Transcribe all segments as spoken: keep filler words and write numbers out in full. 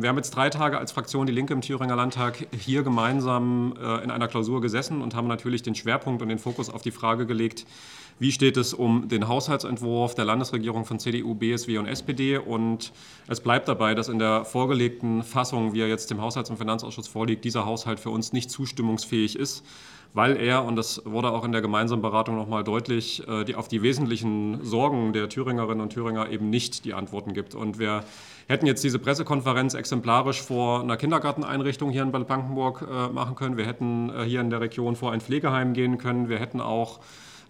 wir haben jetzt drei Tage als Fraktion Die Linke im Thüringer Landtag hier gemeinsam äh, in einer Klausur gesessen und haben natürlich den Schwerpunkt und den Fokus auf die Frage gelegt, wie steht es um den Haushaltsentwurf der Landesregierung von C D U, B S W und S P D. Und es bleibt dabei, dass in der vorgelegten Fassung, wie er jetzt dem Haushalts- und Finanzausschuss vorliegt, dieser Haushalt für uns nicht zustimmungsfähig ist, weil er, und das wurde auch in der gemeinsamen Beratung nochmal deutlich, die auf die wesentlichen Sorgen der Thüringerinnen und Thüringer eben nicht die Antworten gibt. Und wir hätten jetzt diese Pressekonferenz exemplarisch vor einer Kindergarteneinrichtung hier in Bad Blankenburg machen können. Wir hätten hier in der Region vor ein Pflegeheim gehen können. Wir hätten auch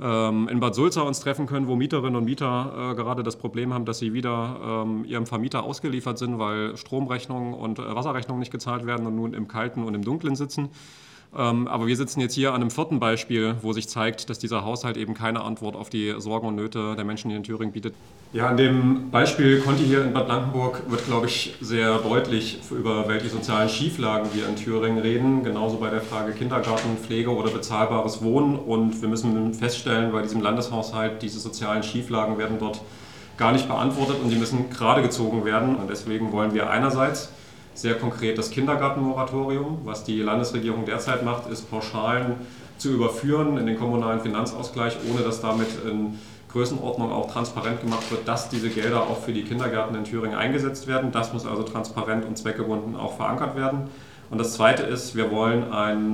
in Bad Sulza uns treffen können, wo Mieterinnen und Mieter gerade das Problem haben, dass sie wieder ihrem Vermieter ausgeliefert sind, weil Stromrechnungen und Wasserrechnungen nicht gezahlt werden und nun im Kalten und im Dunklen sitzen. Aber wir sitzen jetzt hier an einem vierten Beispiel, wo sich zeigt, dass dieser Haushalt eben keine Antwort auf die Sorgen und Nöte der Menschen hier in Thüringen bietet. Ja, an dem Beispiel Conti hier in Bad Blankenburg wird, glaube ich, sehr deutlich, über welche sozialen Schieflagen wir in Thüringen reden. Genauso bei der Frage Kindergarten, Pflege oder bezahlbares Wohnen. Und wir müssen feststellen, bei diesem Landeshaushalt, diese sozialen Schieflagen werden dort gar nicht beantwortet und sie müssen gerade gezogen werden. Und deswegen wollen wir einerseits sehr konkret das Kindergartenmoratorium, was die Landesregierung derzeit macht, ist Pauschalen zu überführen in den kommunalen Finanzausgleich, ohne dass damit in Größenordnung auch transparent gemacht wird, dass diese Gelder auch für die Kindergärten in Thüringen eingesetzt werden. Das muss also transparent und zweckgebunden auch verankert werden. Und das Zweite ist, wir wollen, ein,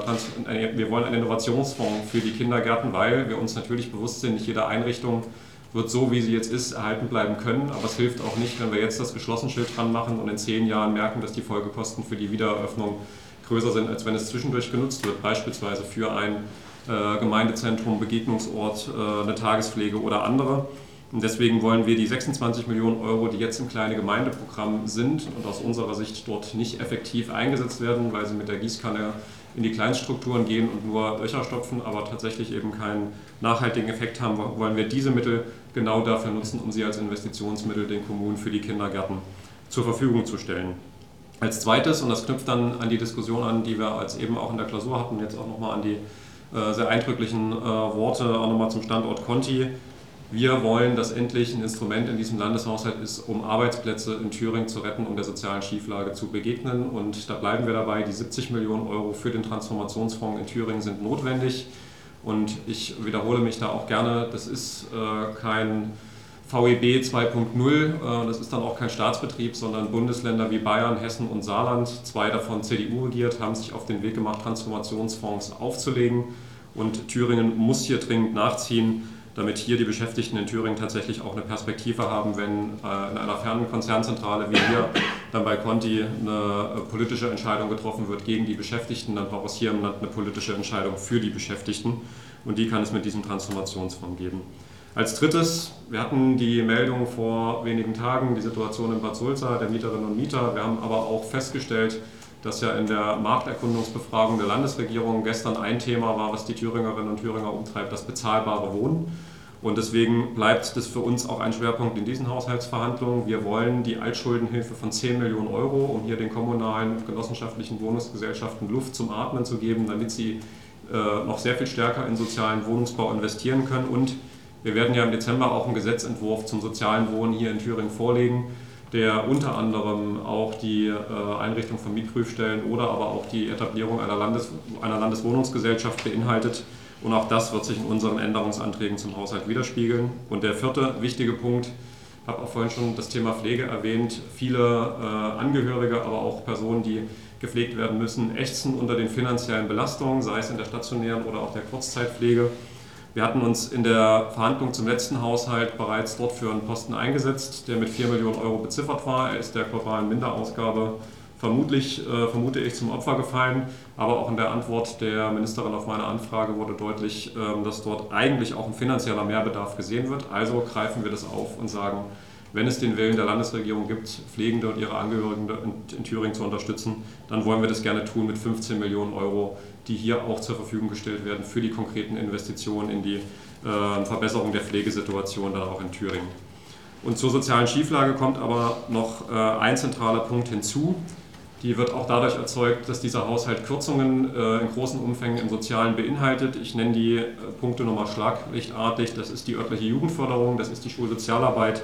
äh, wir wollen einen Innovationsfonds für die Kindergärten, weil wir uns natürlich bewusst sind, nicht jede Einrichtung wird so, wie sie jetzt ist, erhalten bleiben können. Aber es hilft auch nicht, wenn wir jetzt das Geschlossenschild dran machen und in zehn Jahren merken, dass die Folgekosten für die Wiedereröffnung größer sind, als wenn es zwischendurch genutzt wird, beispielsweise für ein äh, Gemeindezentrum, Begegnungsort, äh, eine Tagespflege oder andere. Und deswegen wollen wir die sechsundzwanzig Millionen Euro, die jetzt im kleine Gemeindeprogramm sind und aus unserer Sicht dort nicht effektiv eingesetzt werden, weil sie mit der Gießkanne in die Kleinstrukturen gehen und nur Löcher stopfen, aber tatsächlich eben keinen nachhaltigen Effekt haben, wollen wir diese Mittel genau dafür nutzen, um sie als Investitionsmittel den Kommunen für die Kindergärten zur Verfügung zu stellen. Als zweites, und das knüpft dann an die Diskussion an, die wir als eben auch in der Klausur hatten, jetzt auch nochmal an die äh, sehr eindrücklichen äh, Worte, auch nochmal zum Standort Conti. Wir wollen, dass endlich ein Instrument in diesem Landeshaushalt ist, um Arbeitsplätze in Thüringen zu retten, um der sozialen Schieflage zu begegnen. Und da bleiben wir dabei, die siebzig Millionen Euro für den Transformationsfonds in Thüringen sind notwendig. Und ich wiederhole mich da auch gerne, das ist äh, kein V E B zwei Punkt null, äh, das ist dann auch kein Staatsbetrieb, sondern Bundesländer wie Bayern, Hessen und Saarland, zwei davon C D U regiert, haben sich auf den Weg gemacht, Transformationsfonds aufzulegen. Und Thüringen muss hier dringend nachziehen, damit hier die Beschäftigten in Thüringen tatsächlich auch eine Perspektive haben, wenn äh, in einer fernen Konzernzentrale wie hier dann bei Conti eine äh, politische Entscheidung getroffen wird gegen die Beschäftigten, dann braucht es hier im Land eine politische Entscheidung für die Beschäftigten und die kann es mit diesem Transformationsfonds geben. Als drittes, wir hatten die Meldung vor wenigen Tagen, die Situation in Bad Sulza der Mieterinnen und Mieter. Wir haben aber auch festgestellt, dass ja in der Markterkundungsbefragung der Landesregierung gestern ein Thema war, was die Thüringerinnen und Thüringer umtreibt, das bezahlbare Wohnen. Und deswegen bleibt das für uns auch ein Schwerpunkt in diesen Haushaltsverhandlungen. Wir wollen die Altschuldenhilfe von zehn Millionen Euro, um hier den kommunalen und genossenschaftlichen Wohnungsgesellschaften Luft zum Atmen zu geben, damit sie äh, noch sehr viel stärker in sozialen Wohnungsbau investieren können. Und wir werden ja im Dezember auch einen Gesetzentwurf zum sozialen Wohnen hier in Thüringen vorlegen, der unter anderem auch die äh, Einrichtung von Mietprüfstellen oder aber auch die Etablierung einer, Landes-, einer Landeswohnungsgesellschaft beinhaltet. Und auch das wird sich in unseren Änderungsanträgen zum Haushalt widerspiegeln. Und der vierte wichtige Punkt, ich habe auch vorhin schon das Thema Pflege erwähnt, viele äh, Angehörige, aber auch Personen, die gepflegt werden müssen, ächzen unter den finanziellen Belastungen, sei es in der stationären oder auch der Kurzzeitpflege. Wir hatten uns in der Verhandlung zum letzten Haushalt bereits dort für einen Posten eingesetzt, der mit vier Millionen Euro beziffert war. Er ist der globalen Minderausgabe vermutlich, äh, vermute ich, zum Opfer gefallen. Aber auch in der Antwort der Ministerin auf meine Anfrage wurde deutlich, äh, dass dort eigentlich auch ein finanzieller Mehrbedarf gesehen wird. Also greifen wir das auf und sagen, wenn es den Willen der Landesregierung gibt, Pflegende und ihre Angehörigen in Thüringen zu unterstützen, dann wollen wir das gerne tun mit fünfzehn Millionen Euro, die hier auch zur Verfügung gestellt werden für die konkreten Investitionen in die äh, Verbesserung der Pflegesituation dann auch in Thüringen. Und zur sozialen Schieflage kommt aber noch äh, ein zentraler Punkt hinzu. Die wird auch dadurch erzeugt, dass dieser Haushalt Kürzungen äh, in großen Umfängen im Sozialen beinhaltet. Ich nenne die äh, Punkte nochmal schlaglichtartig. Das ist die örtliche Jugendförderung, das ist die Schulsozialarbeit,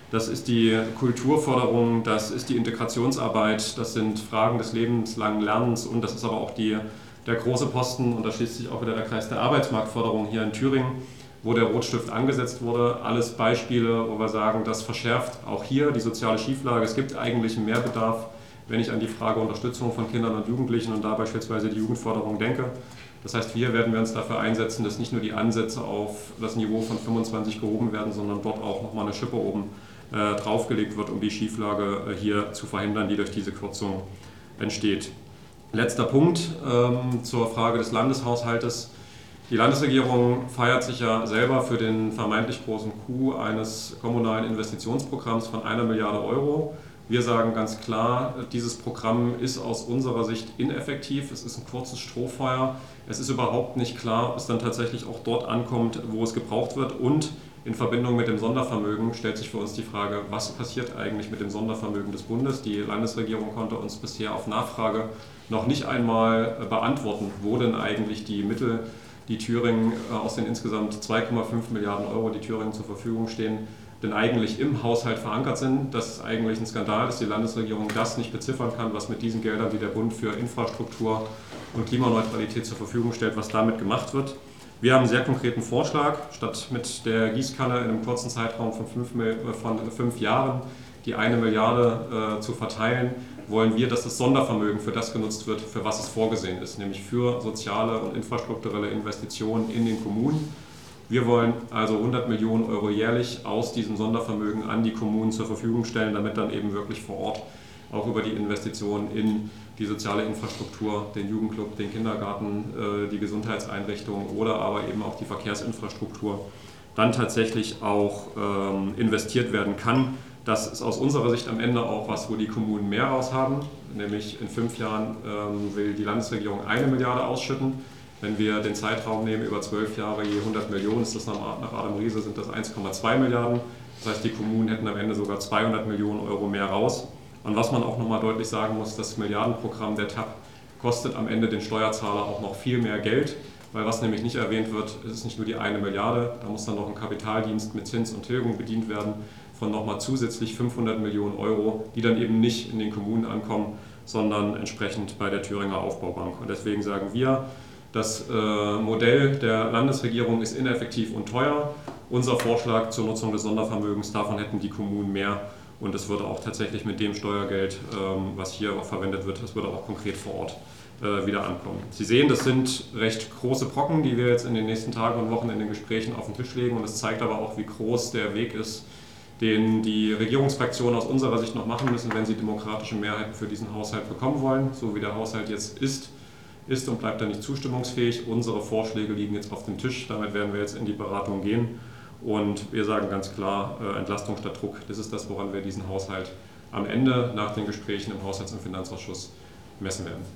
Das ist die Kulturförderung, das ist die Integrationsarbeit, das sind Fragen des lebenslangen Lernens und das ist aber auch die, der große Posten, und da schließt sich auch wieder der Kreis der Arbeitsmarktförderung hier in Thüringen, wo der Rotstift angesetzt wurde. Alles Beispiele, wo wir sagen, das verschärft auch hier die soziale Schieflage. Es gibt eigentlich einen Mehrbedarf, wenn ich an die Frage Unterstützung von Kindern und Jugendlichen und da beispielsweise die Jugendförderung denke. Das heißt, hier werden wir uns dafür einsetzen, dass nicht nur die Ansätze auf das Niveau von fünfundzwanzig gehoben werden, sondern dort auch nochmal eine Schippe oben äh, draufgelegt wird, um die Schieflage äh, hier zu verhindern, die durch diese Kürzung entsteht. Letzter Punkt ähm, zur Frage des Landeshaushaltes. Die Landesregierung feiert sich ja selber für den vermeintlich großen Coup eines kommunalen Investitionsprogramms von einer Milliarde Euro. Wir sagen ganz klar, dieses Programm ist aus unserer Sicht ineffektiv. Es ist ein kurzes Strohfeuer. Es ist überhaupt nicht klar, ob es dann tatsächlich auch dort ankommt, wo es gebraucht wird. Und in Verbindung mit dem Sondervermögen stellt sich für uns die Frage, was passiert eigentlich mit dem Sondervermögen des Bundes? Die Landesregierung konnte uns bisher auf Nachfrage noch nicht einmal beantworten, wo denn eigentlich die Mittel, die Thüringen aus den insgesamt zwei Komma fünf Milliarden Euro, die Thüringen zur Verfügung stehen, denn eigentlich im Haushalt verankert sind. Das ist eigentlich ein Skandal, dass die Landesregierung das nicht beziffern kann, was mit diesen Geldern, die der Bund für Infrastruktur und Klimaneutralität zur Verfügung stellt, was damit gemacht wird. Wir haben einen sehr konkreten Vorschlag, statt mit der Gießkanne in einem kurzen Zeitraum von fünf, von fünf Jahren die eine Milliarde äh, zu verteilen, wollen wir, dass das Sondervermögen für das genutzt wird, für was es vorgesehen ist, nämlich für soziale und infrastrukturelle Investitionen in den Kommunen. Wir wollen also hundert Millionen Euro jährlich aus diesem Sondervermögen an die Kommunen zur Verfügung stellen, damit dann eben wirklich vor Ort auch über die Investitionen in die soziale Infrastruktur, den Jugendclub, den Kindergarten, die Gesundheitseinrichtungen oder aber eben auch die Verkehrsinfrastruktur dann tatsächlich auch investiert werden kann. Das ist aus unserer Sicht am Ende auch was, wo die Kommunen mehr raus haben, nämlich in fünf Jahren will die Landesregierung eine Milliarde ausschütten. Wenn wir den Zeitraum nehmen über zwölf Jahre, je hundert Millionen, ist das nach Adam Riese, sind das eins Komma zwei Milliarden. Das heißt, die Kommunen hätten am Ende sogar zweihundert Millionen Euro mehr raus. Und was man auch nochmal deutlich sagen muss, das Milliardenprogramm der T A P kostet am Ende den Steuerzahler auch noch viel mehr Geld, weil was nämlich nicht erwähnt wird, ist es nicht nur die eine Milliarde, da muss dann noch ein Kapitaldienst mit Zins und Tilgung bedient werden von nochmal zusätzlich fünfhundert Millionen Euro, die dann eben nicht in den Kommunen ankommen, sondern entsprechend bei der Thüringer Aufbaubank. Und deswegen sagen wir, das äh, Modell der Landesregierung ist ineffektiv und teuer. Unser Vorschlag zur Nutzung des Sondervermögens, davon hätten die Kommunen mehr. Und es würde auch tatsächlich mit dem Steuergeld, ähm, was hier auch verwendet wird, das würde auch konkret vor Ort äh, wieder ankommen. Sie sehen, das sind recht große Brocken, die wir jetzt in den nächsten Tagen und Wochen in den Gesprächen auf den Tisch legen. Und es zeigt aber auch, wie groß der Weg ist, den die Regierungsfraktionen aus unserer Sicht noch machen müssen, wenn sie demokratische Mehrheiten für diesen Haushalt bekommen wollen, so wie der Haushalt jetzt ist. ist und bleibt dann nicht zustimmungsfähig. Unsere Vorschläge liegen jetzt auf dem Tisch, damit werden wir jetzt in die Beratung gehen und wir sagen ganz klar, äh, Entlastung statt Druck, das ist das, woran wir diesen Haushalt am Ende nach den Gesprächen im Haushalts- und Finanzausschuss messen werden.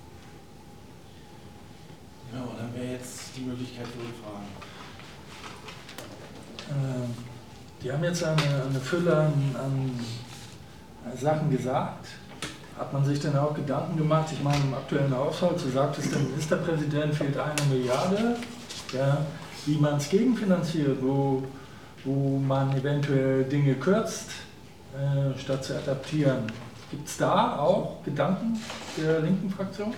Ja, und dann wäre jetzt die Möglichkeit für Rückfragen. Äh, die haben jetzt eine, eine Fülle an, an Sachen gesagt. Hat man sich denn auch Gedanken gemacht, ich meine im aktuellen Haushalt, so sagt es der Ministerpräsident, fehlt eine Milliarde, ja, wie man es gegenfinanziert, wo, wo man eventuell Dinge kürzt, äh, statt zu adaptieren. Gibt es da auch Gedanken der linken Fraktion?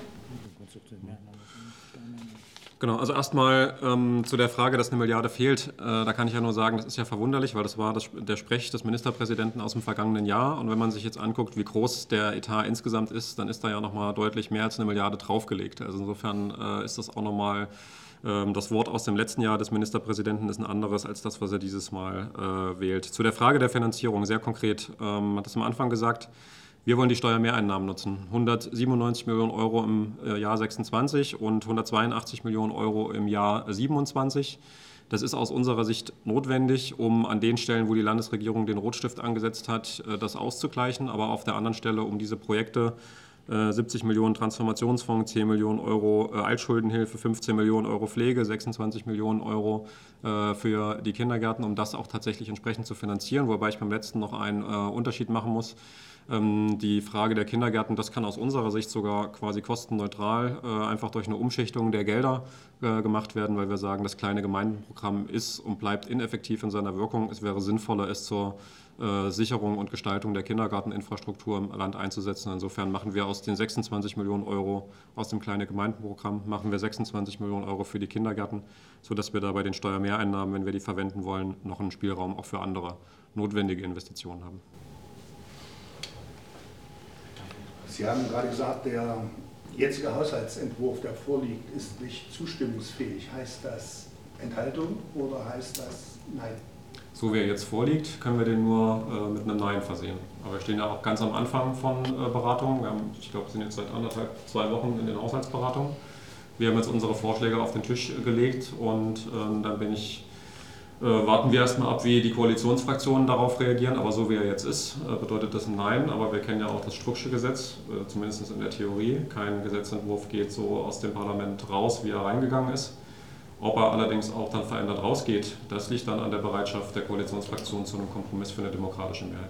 Genau, also erstmal ähm, zu der Frage, dass eine Milliarde fehlt, äh, da kann ich ja nur sagen, das ist ja verwunderlich, weil das war das, der Sprech des Ministerpräsidenten aus dem vergangenen Jahr und wenn man sich jetzt anguckt, wie groß der Etat insgesamt ist, dann ist da ja nochmal deutlich mehr als eine Milliarde draufgelegt. Also insofern äh, ist das auch nochmal, äh, das Wort aus dem letzten Jahr des Ministerpräsidenten ist ein anderes als das, was er dieses Mal äh, wählt. Zu der Frage der Finanzierung, sehr konkret, ähm, hat es am Anfang gesagt, wir wollen die Steuermehreinnahmen nutzen. hundertsiebenundneunzig Millionen Euro im Jahr sechsundzwanzig und hundertzweiundachtzig Millionen Euro im Jahr siebenundzwanzig. Das ist aus unserer Sicht notwendig, um an den Stellen, wo die Landesregierung den Rotstift angesetzt hat, das auszugleichen. Aber auf der anderen Stelle, um diese Projekte, siebzig Millionen Transformationsfonds, zehn Millionen Euro Altschuldenhilfe, fünfzehn Millionen Euro Pflege, sechsundzwanzig Millionen Euro für die Kindergärten, um das auch tatsächlich entsprechend zu finanzieren. Wobei ich beim letzten noch einen Unterschied machen muss. Die Frage der Kindergärten, das kann aus unserer Sicht sogar quasi kostenneutral einfach durch eine Umschichtung der Gelder gemacht werden, weil wir sagen, das kleine Gemeindenprogramm ist und bleibt ineffektiv in seiner Wirkung. Es wäre sinnvoller, es zur äh, Sicherung und Gestaltung der Kindergarteninfrastruktur im Land einzusetzen. Insofern machen wir aus den sechsundzwanzig Millionen Euro aus dem kleine Gemeindenprogramm, machen wir sechsundzwanzig Millionen Euro für die Kindergärten, sodass wir da bei den Steuermehreinnahmen, wenn wir die verwenden wollen, noch einen Spielraum auch für andere notwendige Investitionen haben. Sie haben gerade gesagt, der jetzige Haushaltsentwurf, der vorliegt, ist nicht zustimmungsfähig. Heißt das Enthaltung oder heißt das Nein? So wie er jetzt vorliegt, können wir den nur äh, mit einem Nein versehen. Aber wir stehen ja auch ganz am Anfang von äh, Beratungen. Wir haben, ich glaube, wir sind jetzt seit anderthalb, zwei Wochen in den Haushaltsberatungen. Wir haben jetzt unsere Vorschläge auf den Tisch gelegt und äh, dann bin ich, äh, warten wir erstmal ab, wie die Koalitionsfraktionen darauf reagieren. Aber so wie er jetzt ist, äh, bedeutet das ein Nein. Aber wir kennen ja auch das Strucksche Gesetz, äh, zumindest in der Theorie. Kein Gesetzentwurf geht so aus dem Parlament raus, wie er reingegangen ist. Ob er allerdings auch dann verändert rausgeht, das liegt dann an der Bereitschaft der Koalitionsfraktion zu einem Kompromiss für eine demokratische Mehrheit.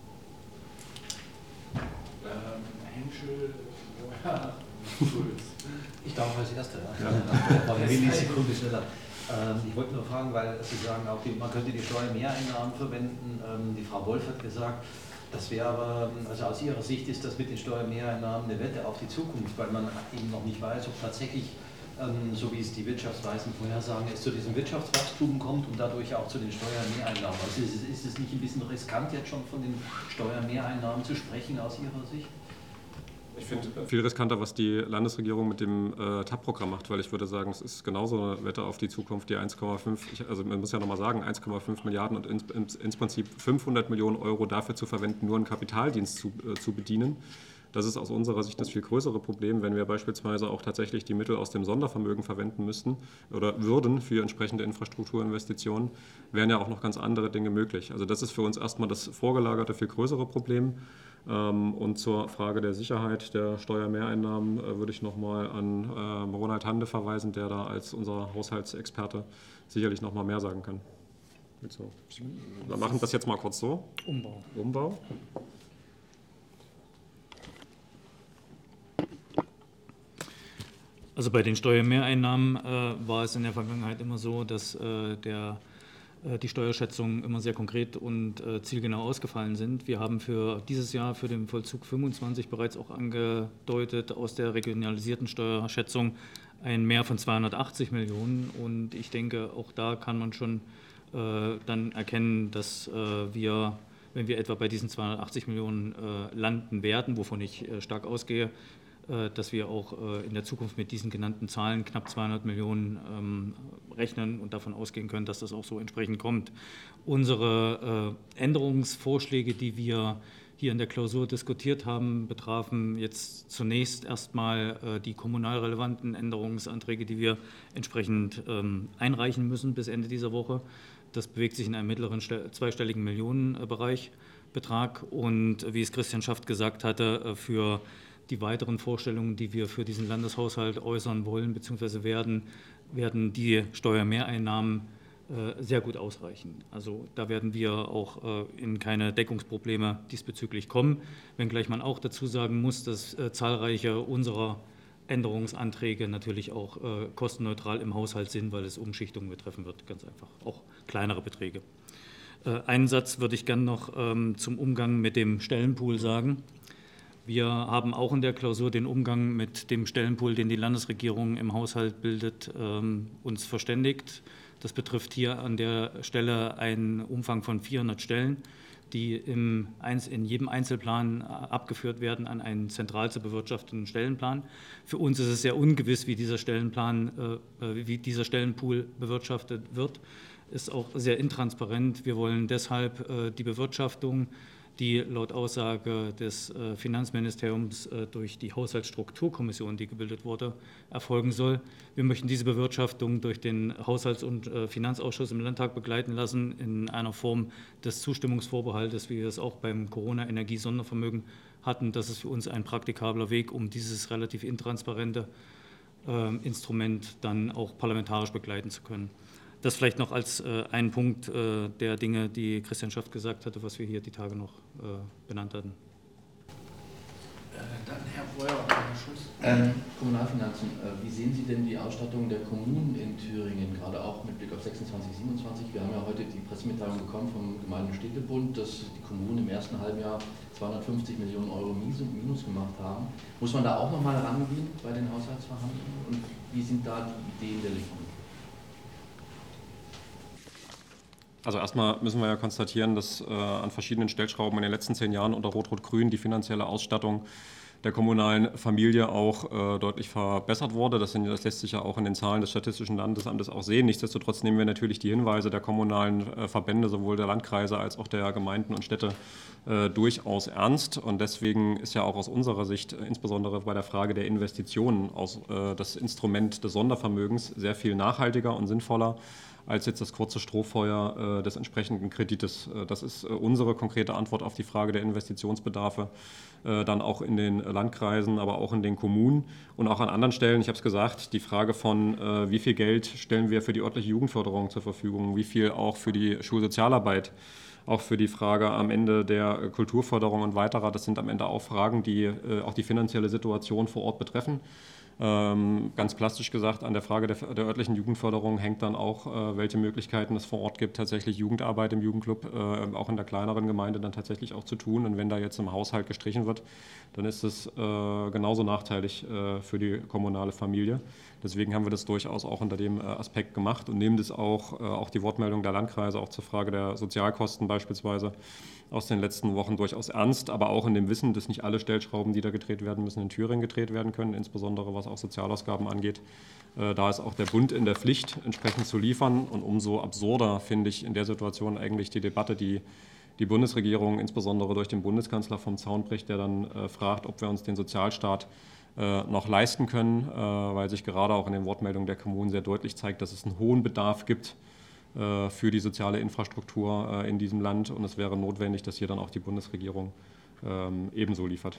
Ähm, Henschel, ja, Schulz. Ich darf als Erster. Ja. Aber eine Millisekunde schneller. Ähm, ich wollte nur fragen, weil Sie sagen, auch die, man könnte die Steuermehreinnahmen verwenden. Ähm, die Frau Wolf hat gesagt, das wäre aber, also aus Ihrer Sicht ist das mit den Steuermehreinnahmen eine Wette auf die Zukunft, weil man eben noch nicht weiß, ob tatsächlich, ähm, so wie es die Wirtschaftsweisen vorhersagen, es zu diesem Wirtschaftswachstum kommt und dadurch auch zu den Steuermehreinnahmen. Also ist es, ist es nicht ein bisschen riskant, jetzt schon von den Steuermehreinnahmen zu sprechen aus Ihrer Sicht? Ich finde viel riskanter, was die Landesregierung mit dem äh, T A P-Programm macht, weil ich würde sagen, es ist genauso eine Wette auf die Zukunft, die eins Komma fünf, also man muss ja nochmal sagen, eins Komma fünf Milliarden und ins, ins, ins Prinzip fünfhundert Millionen Euro dafür zu verwenden, nur einen Kapitaldienst zu, äh, zu bedienen. Das ist aus unserer Sicht das viel größere Problem, wenn wir beispielsweise auch tatsächlich die Mittel aus dem Sondervermögen verwenden müssten oder würden für entsprechende Infrastrukturinvestitionen, wären ja auch noch ganz andere Dinge möglich. Also das ist für uns erstmal das vorgelagerte, viel größere Problem. Und zur Frage der Sicherheit der Steuermehreinnahmen würde ich nochmal an Ronald Hande verweisen, der da als unser Haushaltsexperte sicherlich nochmal mehr sagen kann. Wir machen das jetzt mal kurz so. Umbau. Umbau. Also bei den Steuermehreinnahmen äh, war es in der Vergangenheit immer so, dass äh, der, äh, die Steuerschätzungen immer sehr konkret und äh, zielgenau ausgefallen sind. Wir haben für dieses Jahr für den Vollzug fünfundzwanzig bereits auch angedeutet aus der regionalisierten Steuerschätzung ein Mehr von zweihundertachtzig Millionen. Und ich denke, auch da kann man schon äh, dann erkennen, dass äh, wir, wenn wir etwa bei diesen zweihundertachtzig Millionen äh, landen werden, wovon ich äh, stark ausgehe, dass wir auch in der Zukunft mit diesen genannten Zahlen knapp zweihundert Millionen ähm, rechnen und davon ausgehen können, dass das auch so entsprechend kommt. Unsere äh, Änderungsvorschläge, die wir hier in der Klausur diskutiert haben, betrafen jetzt zunächst erstmal äh, die kommunal relevanten Änderungsanträge, die wir entsprechend ähm, einreichen müssen bis Ende dieser Woche. Das bewegt sich in einem mittleren zweistelligen Millionenbereich Betrag und wie es Christian Schaft gesagt hatte, für die weiteren Vorstellungen, die wir für diesen Landeshaushalt äußern wollen bzw. werden, werden die Steuermehreinnahmen äh, sehr gut ausreichen. Also da werden wir auch äh, in keine Deckungsprobleme diesbezüglich kommen, wenngleich man auch dazu sagen muss, dass äh, zahlreiche unserer Änderungsanträge natürlich auch äh, kostenneutral im Haushalt sind, weil es Umschichtungen betreffen wird, ganz einfach, auch kleinere Beträge. Äh, einen Satz würde ich gerne noch ähm, zum Umgang mit dem Stellenpool sagen. Wir haben auch in der Klausur den Umgang mit dem Stellenpool, den die Landesregierung im Haushalt bildet, uns verständigt. Das betrifft hier an der Stelle einen Umfang von vierhundert Stellen, die im, in jedem Einzelplan abgeführt werden an einen zentral zu bewirtschaftenden Stellenplan. Für uns ist es sehr ungewiss, wie dieser Stellenplan, wie dieser Stellenpool bewirtschaftet wird. Ist auch sehr intransparent. Wir wollen deshalb die Bewirtschaftung, die laut Aussage des Finanzministeriums durch die Haushaltsstrukturkommission, die gebildet wurde, erfolgen soll. Wir möchten diese Bewirtschaftung durch den Haushalts- und Finanzausschuss im Landtag begleiten lassen in einer Form des Zustimmungsvorbehaltes, wie wir es auch beim Corona-Energie-Sondervermögen hatten. Das ist für uns ein praktikabler Weg, um dieses relativ intransparente Instrument dann auch parlamentarisch begleiten zu können. Das vielleicht noch als äh, ein Punkt äh, der Dinge, die Christian Schaft gesagt hatte, was wir hier die Tage noch äh, benannt hatten. Ähm, Dann Herr Breuer und Herr Schulz. Ähm, Kommunalfinanzen, äh, wie sehen Sie denn die Ausstattung der Kommunen in Thüringen, gerade auch mit Blick auf sechsundzwanzig, siebenundzwanzig? Wir haben ja heute die Pressemitteilung bekommen vom Gemeinde- und Städtebund, dass die Kommunen im ersten Halbjahr zweihundertfünfzig Millionen Euro Minus gemacht haben. Muss man da auch nochmal rangehen bei den Haushaltsverhandlungen und wie sind da die Ideen der Linken? Also erstmal müssen wir ja konstatieren, dass äh, an verschiedenen Stellschrauben in den letzten zehn Jahren unter Rot-Rot-Grün die finanzielle Ausstattung der kommunalen Familie auch äh, deutlich verbessert wurde. Das, sind, das lässt sich ja auch in den Zahlen des Statistischen Landesamtes auch sehen. Nichtsdestotrotz nehmen wir natürlich die Hinweise der kommunalen äh, Verbände, sowohl der Landkreise als auch der Gemeinden und Städte, äh, durchaus ernst. Und deswegen ist ja auch aus unserer Sicht, äh, insbesondere bei der Frage der Investitionen, aus, äh, das Instrument des Sondervermögens sehr viel nachhaltiger und sinnvoller als jetzt das kurze Strohfeuer äh, des entsprechenden Kredites. Äh, das ist äh, unsere konkrete Antwort auf die Frage der Investitionsbedarfe, äh, dann auch in den Landkreisen, aber auch in den Kommunen und auch an anderen Stellen. Ich habe es gesagt, die Frage von, äh, wie viel Geld stellen wir für die örtliche Jugendförderung zur Verfügung, wie viel auch für die Schulsozialarbeit, auch für die Frage am Ende der Kulturförderung und weiterer. Das sind am Ende auch Fragen, die äh, auch die finanzielle Situation vor Ort betreffen. Ähm, ganz plastisch gesagt, an der Frage der, der örtlichen Jugendförderung hängt dann auch, äh, welche Möglichkeiten es vor Ort gibt, tatsächlich Jugendarbeit im Jugendclub, äh, auch in der kleineren Gemeinde dann tatsächlich auch zu tun. Und wenn da jetzt im Haushalt gestrichen wird, dann ist es äh, genauso nachteilig äh, für die kommunale Familie. Deswegen haben wir das durchaus auch unter dem äh, Aspekt gemacht und nehmen das auch, äh, auch die Wortmeldung der Landkreise, auch zur Frage der Sozialkosten beispielsweise, aus den letzten Wochen durchaus ernst, aber auch in dem Wissen, dass nicht alle Stellschrauben, die da gedreht werden müssen, in Thüringen gedreht werden können, insbesondere was auch Sozialausgaben angeht. Äh, da ist auch der Bund in der Pflicht, entsprechend zu liefern. Und umso absurder finde ich in der Situation eigentlich die Debatte, die die Bundesregierung, insbesondere durch den Bundeskanzler vom Zaun bricht, der dann äh, fragt, ob wir uns den Sozialstaat äh, noch leisten können, äh, weil sich gerade auch in den Wortmeldungen der Kommunen sehr deutlich zeigt, dass es einen hohen Bedarf gibt für die soziale Infrastruktur in diesem Land. Und es wäre notwendig, dass hier dann auch die Bundesregierung ebenso liefert.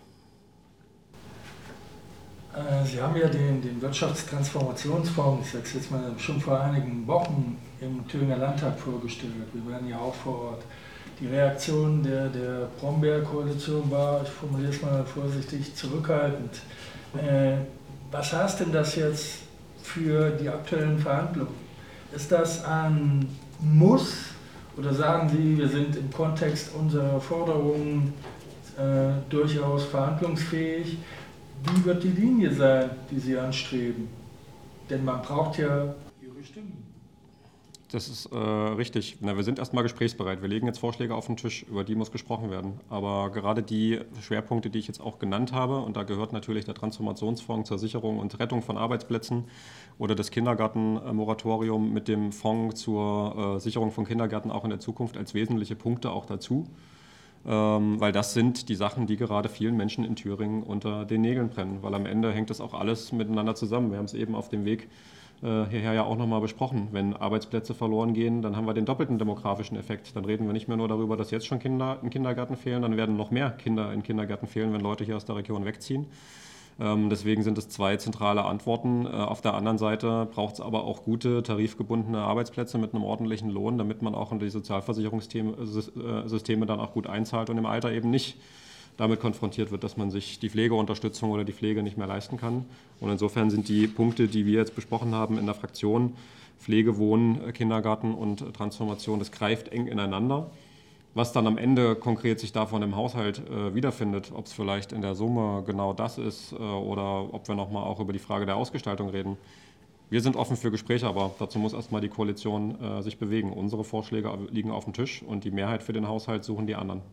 Sie haben ja den, den Wirtschaftstransformationsfonds, ich sage es jetzt mal, schon vor einigen Wochen im Thüringer Landtag vorgestellt. Wir waren ja auch vor Ort. Die Reaktion der, der Brombeer-Koalition war, ich formuliere es mal vorsichtig, zurückhaltend. Äh, was heißt denn das jetzt für die aktuellen Verhandlungen? Ist das ein Muss oder sagen Sie, wir sind im Kontext unserer Forderungen äh, durchaus verhandlungsfähig? Wie wird die Linie sein, die Sie anstreben? Denn man braucht ja Ihre Stimmen. Das ist äh, richtig. Na, wir sind erstmal gesprächsbereit. Wir legen jetzt Vorschläge auf den Tisch, über die muss gesprochen werden. Aber gerade die Schwerpunkte, die ich jetzt auch genannt habe, und da gehört natürlich der Transformationsfonds zur Sicherung und Rettung von Arbeitsplätzen oder das Kindergartenmoratorium mit dem Fonds zur äh, Sicherung von Kindergärten auch in der Zukunft als wesentliche Punkte auch dazu. Ähm, weil das sind die Sachen, die gerade vielen Menschen in Thüringen unter den Nägeln brennen. Weil am Ende hängt das auch alles miteinander zusammen. Wir haben es eben auf dem Weg hierher ja auch nochmal besprochen. Wenn Arbeitsplätze verloren gehen, dann haben wir den doppelten demografischen Effekt. Dann reden wir nicht mehr nur darüber, dass jetzt schon Kinder in Kindergärten fehlen, dann werden noch mehr Kinder in Kindergärten fehlen, wenn Leute hier aus der Region wegziehen. Ähm, deswegen sind es zwei zentrale Antworten. Äh, auf der anderen Seite braucht es aber auch gute, tarifgebundene Arbeitsplätze mit einem ordentlichen Lohn, damit man auch in die Sozialversicherungssysteme dann auch gut einzahlt und im Alter eben nicht damit konfrontiert wird, dass man sich die Pflegeunterstützung oder die Pflege nicht mehr leisten kann. Und insofern sind die Punkte, die wir jetzt besprochen haben in der Fraktion, Pflege, Wohnen, Kindergarten und Transformation, das greift eng ineinander. Was dann am Ende konkret sich davon im Haushalt äh, wiederfindet, ob es vielleicht in der Summe genau das ist äh, oder ob wir nochmal auch über die Frage der Ausgestaltung reden. Wir sind offen für Gespräche, aber dazu muss erstmal die Koalition äh, sich bewegen. Unsere Vorschläge liegen auf dem Tisch und die Mehrheit für den Haushalt suchen die anderen.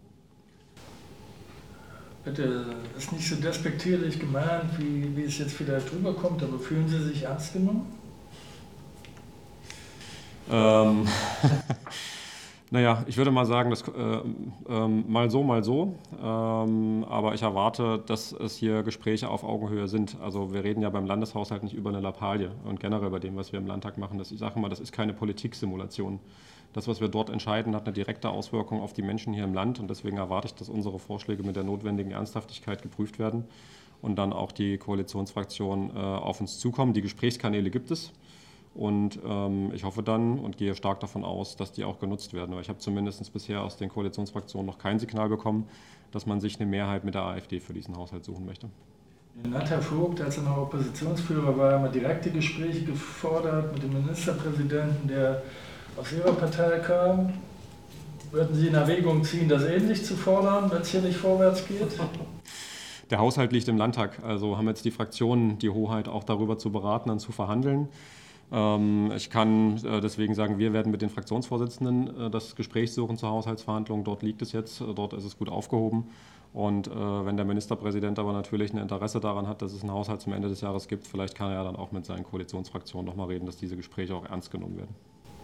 Bitte, das ist nicht so despektierlich gemeint, wie, wie es jetzt wieder drüber kommt, aber fühlen Sie sich ernst genommen? Ähm, naja, ich würde mal sagen, das, äh, äh, mal so, mal so. Ähm, aber ich erwarte, dass es hier Gespräche auf Augenhöhe sind. Also wir reden ja beim Landeshaushalt nicht über eine Lappalie und generell bei dem, was wir im Landtag machen. Das, ich sage mal, das ist keine Politiksimulation. Das, was wir dort entscheiden, hat eine direkte Auswirkung auf die Menschen hier im Land und deswegen erwarte ich, dass unsere Vorschläge mit der notwendigen Ernsthaftigkeit geprüft werden und dann auch die Koalitionsfraktionen äh, auf uns zukommen. Die Gesprächskanäle gibt es Und ähm, ich hoffe dann und gehe stark davon aus, dass die auch genutzt werden. Aber ich habe zumindest bisher aus den Koalitionsfraktionen noch kein Signal bekommen, dass man sich eine Mehrheit mit der AfD für diesen Haushalt suchen möchte. Herr Vogt, als er noch Oppositionsführer war, haben wir direkte Gespräche gefordert mit dem Ministerpräsidenten, der aus Ihrer Partei kam. Würden Sie in Erwägung ziehen, das ähnlich zu fordern, wenn es hier nicht vorwärts geht? Der Haushalt liegt im Landtag, also haben jetzt die Fraktionen die Hoheit, auch darüber zu beraten und zu verhandeln. Ich kann deswegen sagen, wir werden mit den Fraktionsvorsitzenden das Gespräch suchen zur Haushaltsverhandlung. Dort liegt es jetzt, dort ist es gut aufgehoben. Und wenn der Ministerpräsident aber natürlich ein Interesse daran hat, dass es einen Haushalt zum Ende des Jahres gibt, vielleicht kann er ja dann auch mit seinen Koalitionsfraktionen nochmal reden, dass diese Gespräche auch ernst genommen werden.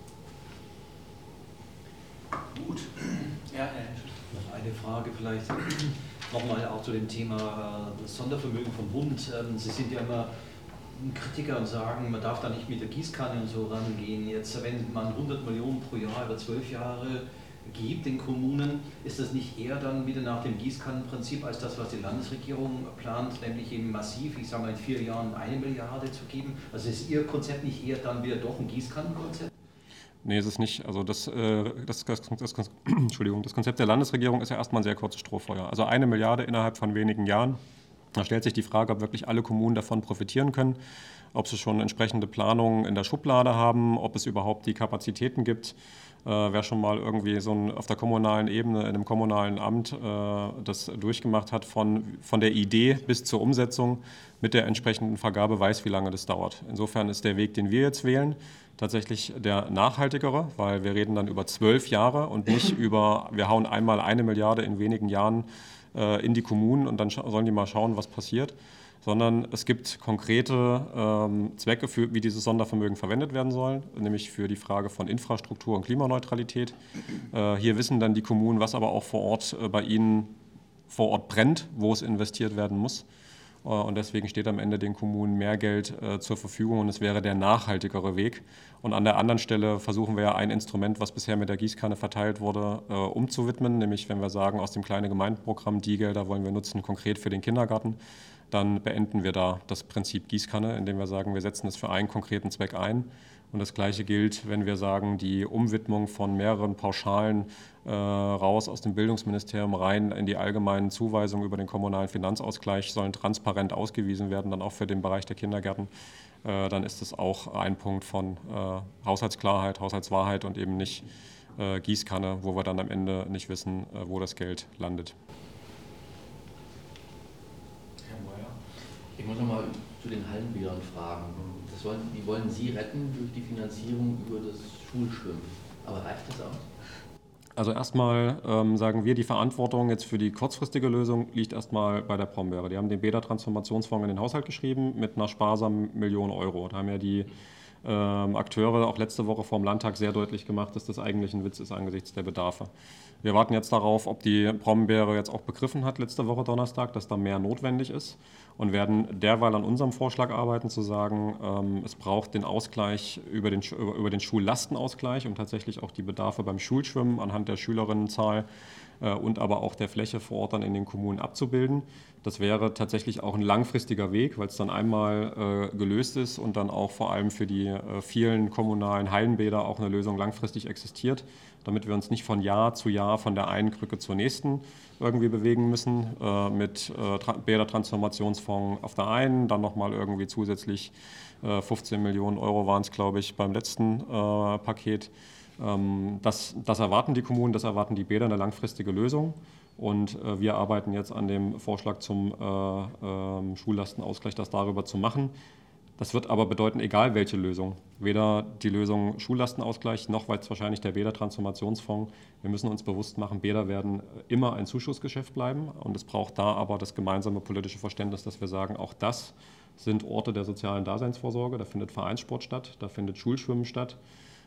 Gut. Ja, noch eine Frage vielleicht nochmal auch zu dem Thema das Sondervermögen vom Bund. Sie sind ja immer Kritiker und sagen, man darf da nicht mit der Gießkanne und so rangehen. Jetzt, wenn man hundert Millionen pro Jahr über zwölf Jahre gibt den Kommunen, ist das nicht eher dann wieder nach dem Gießkannenprinzip als das, was die Landesregierung plant, nämlich eben massiv, ich sage mal in vier Jahren eine Milliarde zu geben? Also ist Ihr Konzept nicht eher dann wieder doch ein Gießkannenkonzept? Nee, ist es nicht. Also das, das, das, das, das, Entschuldigung, das Konzept der Landesregierung ist ja erstmal ein sehr kurzes Strohfeuer. Also eine Milliarde innerhalb von wenigen Jahren. Da stellt sich die Frage, ob wirklich alle Kommunen davon profitieren können, ob sie schon entsprechende Planungen in der Schublade haben, ob es überhaupt die Kapazitäten gibt. Äh, wer schon mal irgendwie so ein, auf der kommunalen Ebene, in einem kommunalen Amt äh, das durchgemacht hat, von, von der Idee bis zur Umsetzung mit der entsprechenden Vergabe, weiß, wie lange das dauert. Insofern ist der Weg, den wir jetzt wählen, tatsächlich der nachhaltigere, weil wir reden dann über zwölf Jahre und nicht über, wir hauen einmal eine Milliarde in wenigen Jahren äh, in die Kommunen und dann sollen die mal schauen, was passiert, sondern es gibt konkrete ähm, Zwecke, für, wie dieses Sondervermögen verwendet werden soll, nämlich für die Frage von Infrastruktur und Klimaneutralität. Äh, hier wissen dann die Kommunen, was aber auch vor Ort äh, bei ihnen vor Ort brennt, wo es investiert werden muss. Und deswegen steht am Ende den Kommunen mehr Geld äh, zur Verfügung und es wäre der nachhaltigere Weg. Und an der anderen Stelle versuchen wir ja ein Instrument, was bisher mit der Gießkanne verteilt wurde, äh, umzuwidmen. Nämlich wenn wir sagen, aus dem kleinen Gemeindeprogramm, die Gelder wollen wir nutzen konkret für den Kindergarten, dann beenden wir da das Prinzip Gießkanne, indem wir sagen, wir setzen es für einen konkreten Zweck ein. Und das Gleiche gilt, wenn wir sagen, die Umwidmung von mehreren Pauschalen äh, raus aus dem Bildungsministerium rein in die allgemeinen Zuweisungen über den kommunalen Finanzausgleich sollen transparent ausgewiesen werden, dann auch für den Bereich der Kindergärten. Äh, dann ist es auch ein Punkt von äh, Haushaltsklarheit, Haushaltswahrheit und eben nicht äh, Gießkanne, wo wir dann am Ende nicht wissen, äh, wo das Geld landet. Herr Meuer, ich muss noch mal zu den Hallenbädern fragen. Das wollen, die wollen Sie retten durch die Finanzierung über das Schulschwimmen. Aber reicht das aus? Also erstmal ähm, sagen wir, die Verantwortung jetzt für die kurzfristige Lösung liegt erstmal bei der Brombeere. Die haben den Bäder-Transformationsfonds in den Haushalt geschrieben mit einer sparsamen Million Euro. Da haben ja die ähm, Akteure auch letzte Woche vor dem Landtag sehr deutlich gemacht, dass das eigentlich ein Witz ist angesichts der Bedarfe. Wir warten jetzt darauf, ob die Brombeere jetzt auch begriffen hat, letzte Woche Donnerstag, dass da mehr notwendig ist und werden derweil an unserem Vorschlag arbeiten, zu sagen, ähm, es braucht den Ausgleich über den, über, über den Schullastenausgleich, um tatsächlich auch die Bedarfe beim Schulschwimmen anhand der Schülerinnenzahl äh, und aber auch der Fläche vor Ort dann in den Kommunen abzubilden. Das wäre tatsächlich auch ein langfristiger Weg, weil es dann einmal äh, gelöst ist und dann auch vor allem für die äh, vielen kommunalen Hallenbäder auch eine Lösung langfristig existiert, damit wir uns nicht von Jahr zu Jahr von der einen Krücke zur nächsten irgendwie bewegen müssen, äh, mit äh, Bädertransformationsfonds auf der einen, dann nochmal irgendwie zusätzlich äh, fünfzehn Millionen Euro waren es, glaube ich, beim letzten äh, Paket. Ähm, das, das erwarten die Kommunen, das erwarten die Bäder, eine langfristige Lösung. Und äh, wir arbeiten jetzt an dem Vorschlag zum äh, äh, Schullastenausgleich, das darüber zu machen. Das wird aber bedeuten, egal welche Lösung, weder die Lösung Schullastenausgleich noch weil es wahrscheinlich der Bäder-Transformationsfonds. Wir müssen uns bewusst machen, Bäder werden immer ein Zuschussgeschäft bleiben und es braucht da aber das gemeinsame politische Verständnis, dass wir sagen, auch das sind Orte der sozialen Daseinsvorsorge, da findet Vereinssport statt, da findet Schulschwimmen statt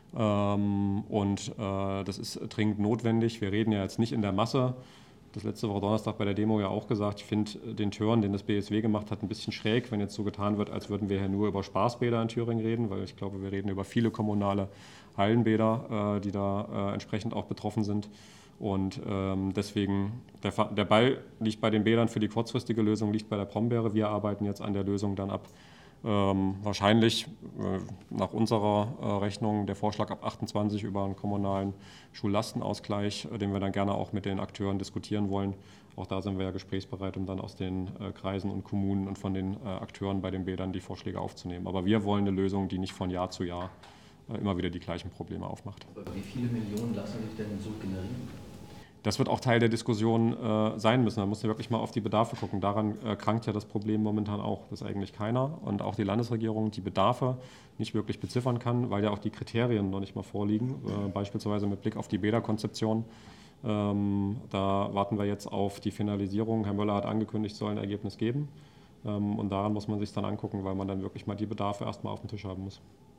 ähm, und äh, das ist dringend notwendig. Wir reden ja jetzt nicht in der Masse. Das letzte Woche Donnerstag bei der Demo ja auch gesagt, ich finde den Turn, den das B S W gemacht hat, ein bisschen schräg, wenn jetzt so getan wird, als würden wir hier nur über Spaßbäder in Thüringen reden, weil ich glaube, wir reden über viele kommunale Hallenbäder, äh, die da äh, entsprechend auch betroffen sind. Und ähm, deswegen, der, der Ball liegt bei den Bädern für die kurzfristige Lösung, liegt bei der Brombeere. Wir arbeiten jetzt an der Lösung dann ab Ähm, wahrscheinlich äh, nach unserer äh, Rechnung der Vorschlag ab achtundzwanzig über einen kommunalen Schullastenausgleich, äh, den wir dann gerne auch mit den Akteuren diskutieren wollen. Auch da sind wir ja gesprächsbereit, um dann aus den äh, Kreisen und Kommunen und von den äh, Akteuren bei den Bädern die Vorschläge aufzunehmen. Aber wir wollen eine Lösung, die nicht von Jahr zu Jahr äh, immer wieder die gleichen Probleme aufmacht. Aber wie viele Millionen lassen sich denn so generieren? Das wird auch Teil der Diskussion äh, sein müssen. Man muss ja wirklich mal auf die Bedarfe gucken. Daran äh, krankt ja das Problem momentan auch, dass eigentlich keiner und auch die Landesregierung die Bedarfe nicht wirklich beziffern kann, weil ja auch die Kriterien noch nicht mal vorliegen, äh, beispielsweise mit Blick auf die Bäderkonzeption. Ähm, da warten wir jetzt auf die Finalisierung. Herr Möller hat angekündigt, es soll ein Ergebnis geben. Ähm, und daran muss man sich dann angucken, weil man dann wirklich mal die Bedarfe erstmal auf dem Tisch haben muss.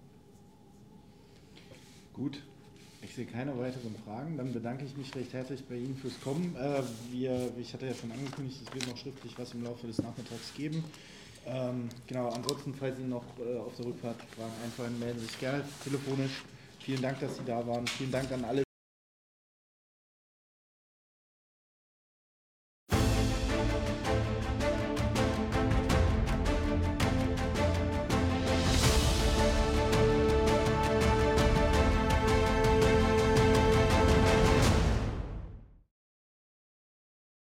Gut. Ich sehe keine weiteren Fragen. Dann bedanke ich mich recht herzlich bei Ihnen fürs Kommen. Äh, wir, ich hatte ja schon angekündigt, es wird noch schriftlich was im Laufe des Nachmittags geben. Ähm, genau, ansonsten, falls Ihnen noch äh, auf der Rückfahrt Fragen einfallen, melden Sie sich gerne telefonisch. Vielen Dank, dass Sie da waren. Vielen Dank an alle.